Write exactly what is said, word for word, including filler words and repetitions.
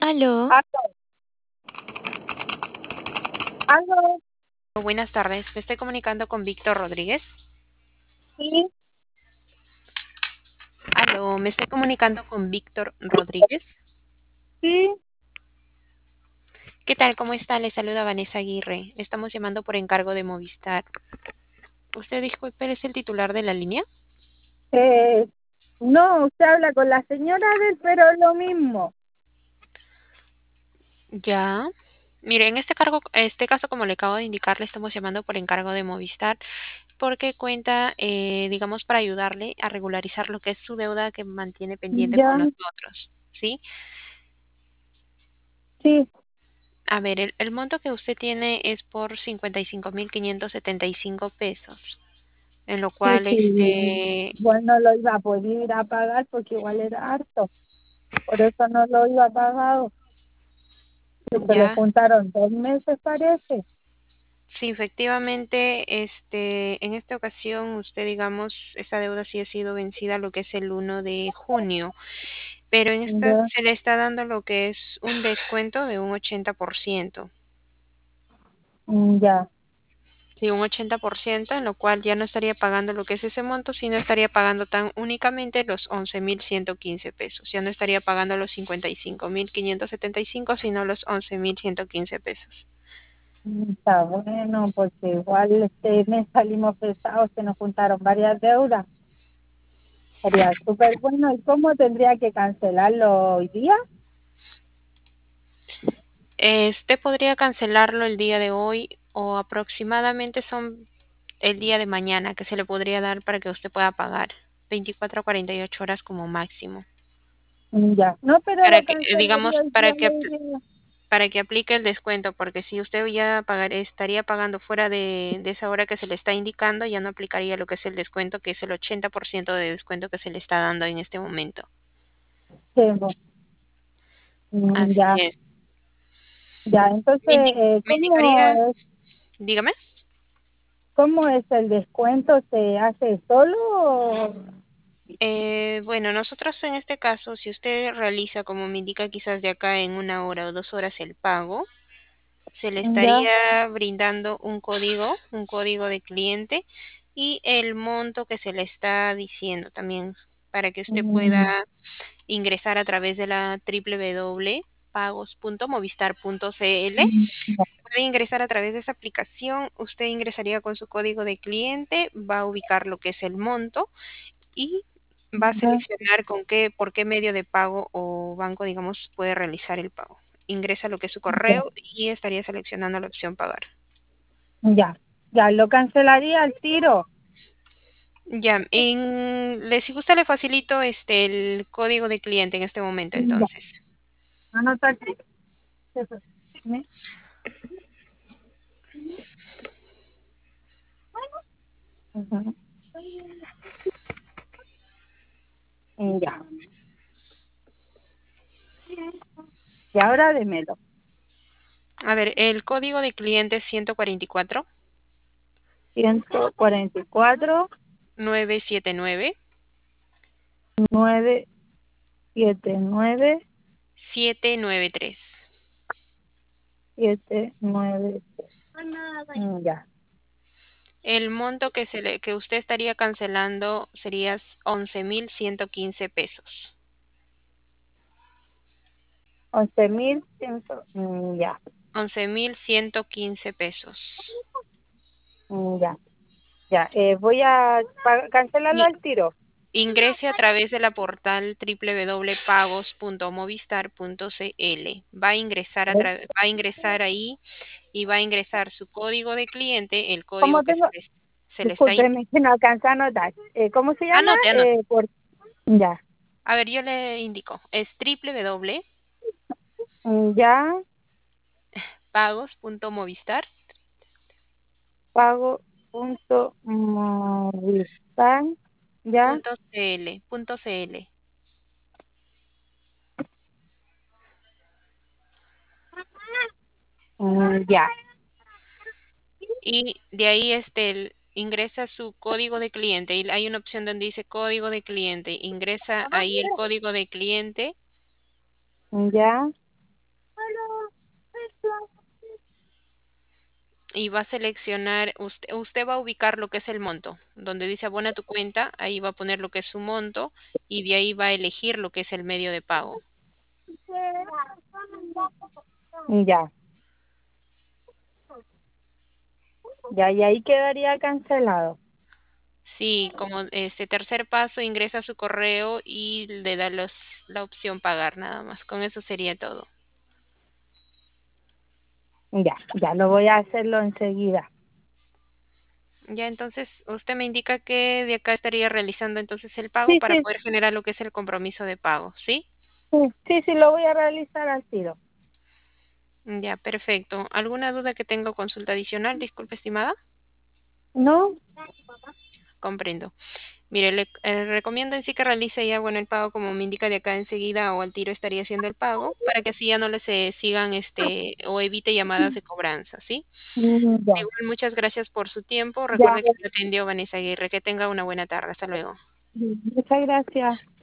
Aló, Aló, aló, buenas tardes. Me estoy comunicando con Víctor Rodríguez. sí, Aló, me estoy comunicando con Víctor Rodríguez. sí, ¿Qué tal? ¿Cómo está? Le saluda Vanessa Aguirre. Estamos llamando por encargo de Movistar. Usted, disculpe, ¿es el titular de la línea? eh, no, usted habla con la señora del, pero lo mismo. Ya. Mire, en este cargo, este caso, como le acabo de indicar, le estamos llamando por encargo de Movistar porque cuenta, eh, digamos, para ayudarle a regularizar lo que es su deuda que mantiene pendiente con Ya, nosotros, ¿sí? sí, A ver, el, el monto que usted tiene es por cincuenta y cinco mil quinientos setenta y cinco pesos, en lo sí, cual, sí, este, bueno, lo iba a poder ir a pagar porque igual era harto, por eso no lo iba a pagar, que se le ya, juntaron dos meses parece. sí, efectivamente, este, en esta ocasión usted, digamos, esta deuda sí ha sido vencida lo que es el uno de junio, pero en esta Ya, se le está dando lo que es un descuento de un ochenta por ciento. mm, ya, Sí, un ochenta por ciento, en lo cual ya no estaría pagando lo que es ese monto, sino estaría pagando tan únicamente los once mil ciento quince pesos. Ya no estaría pagando los cincuenta y cinco mil quinientos setenta y cinco, sino los once mil ciento quince pesos. mm, está bueno, porque igual este mes salimos pesados, se nos juntaron varias deudas, sería súper bueno. ¿Y cómo tendría que cancelarlo hoy día? Este podría cancelarlo el día de hoy o aproximadamente son el día de mañana que se le podría dar para que usted pueda pagar. veinticuatro a cuarenta y ocho horas como máximo. Mm, ya, no, pero Para lo que, eh, digamos, cancelaría hoy para día, que hoy día. para que aplique el descuento, porque si usted ya pagar, estaría pagando fuera de, de esa hora que se le está indicando, ya no aplicaría lo que es el descuento, que es el ochenta por ciento de descuento que se le está dando en este momento. Sí, bo- mm, Así ya, es. ya, entonces, Me, indi- eh, me ¿cómo indicaría, es, dígame. cómo es el descuento? ¿Se hace solo o- Eh, bueno, nosotros en este caso, si usted realiza, como me indica, quizás de acá en una hora o dos horas el pago, se le ya, estaría brindando un código, un código de cliente y el monto que se le está diciendo también para que usted mm, pueda ingresar a través de la w w w punto pagos punto movistar punto c l. mm, ya, Puede ingresar a través de esa aplicación, usted ingresaría con su código de cliente, va a ubicar lo que es el monto y va a ya, seleccionar con qué, por qué medio de pago o banco, digamos, puede realizar el pago. Ingresa lo que es su ya, correo y estaría seleccionando la opción pagar. ya, ya, lo cancelaría al tiro. Ya, en, le, si gusta le facilito este el código de cliente en este momento, Ya, entonces. anota al tiro. Eso, ¿sí? Ujú. Mm, ya, y ahora démelo. A ver, el código de cliente es ciento cuarenta y cuatro ciento cuarenta y cuatro, nueve siete nueve nueve siete nueve, siete nueve tres. siete nueve. Mm, ya, El monto que se le, que usted estaría cancelando sería once mil ciento quince pesos. once mil ciento, ya, Once mil ciento quince pesos. mm, ya. Ya, eh, voy a pa- cancelarlo Y al tiro. ingrese a través de la portal w w w punto pagos punto movistar punto c l. Va a ingresar a ¿Eh? tra- va a ingresar ahí y va a ingresar su código de cliente, el código ¿Cómo que se tengo? le, se le está Discúlpeme, indicando. que no alcanza a anotar. Eh, ¿cómo se llama? Anote, anote. Eh, por, ya, A ver, yo le indico. Es w mm, ya, pagos punto movistar pago punto movistar, ya, punto cl, punto cl. mm, ya, Y de ahí este el- ingresa su código de cliente y hay una opción donde dice código de cliente. Ingresa ahí el código de cliente ya, y va a seleccionar, usted, usted va a ubicar lo que es el monto, donde dice abona tu cuenta, ahí va a poner lo que es su monto y de ahí va a elegir lo que es el medio de pago. Ya, ya, y ahí quedaría cancelado. Sí, como este tercer paso, ingresa su correo y le da los, la opción pagar nada más. Con eso sería todo. Ya, ya lo voy a hacerlo enseguida. Ya, entonces usted me indica que de acá estaría realizando entonces el pago Sí, para sí, poder generar lo que es el compromiso de pago, ¿sí? sí, sí, sí, lo voy a realizar al tiro. Ya, perfecto. ¿Alguna duda que tenga o consulta adicional? Disculpe, estimada. ¿No? Comprendo. Mire, le eh, recomiendo en sí que realice ya, bueno, el pago como me indica de acá enseguida o al tiro estaría haciendo el pago para que así ya no le se sigan este o evite llamadas de cobranza, ¿sí? Mm, ya, Igual, muchas gracias por su tiempo. ya, Recuerde que le atendió Vanessa Aguirre. Que tenga una buena tarde. Hasta luego. muchas gracias.